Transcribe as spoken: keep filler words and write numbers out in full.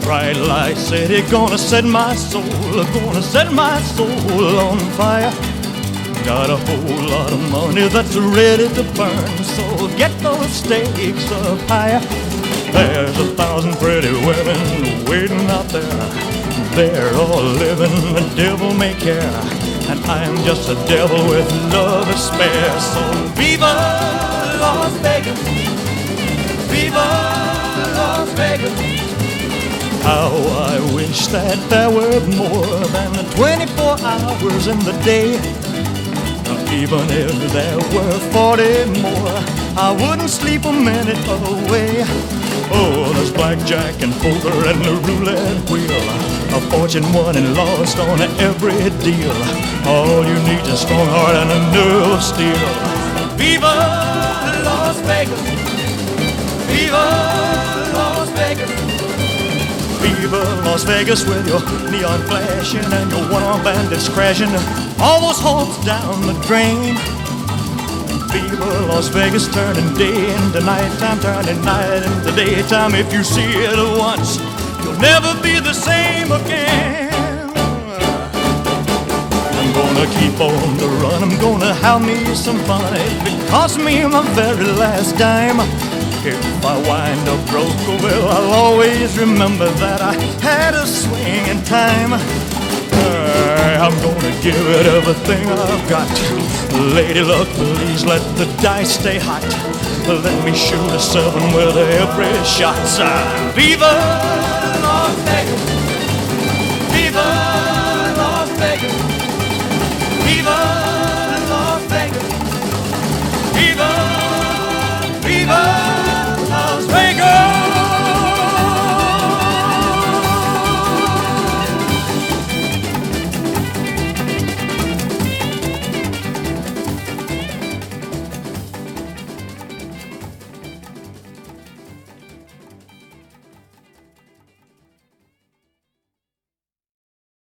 Bright light city, gonna set my soul, gonna set my soul on fire. Got a whole lot of money that's ready to burn, so get those stakes up higher. There's a thousand pretty women waiting out there. They're all living the devil may care, and I'm just a devil with love to spare. So viva Las Vegas, viva Las Vegas. How I wish that there were more than the twenty-four hours in the day. Even if there were forty more, I wouldn't sleep a minute away. Oh, there's blackjack and poker and the roulette wheel, a fortune won and lost on every deal. All you need is a strong heart and a nerve of steel. Viva Las Vegas, viva Las Vegas, viva Las Vegas with your neon flashing and your one-armed bandits crashing all those hopes down the drain. Viva Las Vegas, turning day into nighttime, turning night into daytime. If you see it once, you'll never be the same again. I'm gonna keep on the run, I'm gonna have me some fun. It cost me my very last dime. If I wind up broke, well, I'll always remember that I had a swing in time. Uh, I'm gonna give it everything I've got. Lady luck, please let the dice stay hot. Let me shoot a seven with every shot. Uh, Viva Las Vegas, viva Las Vegas, viva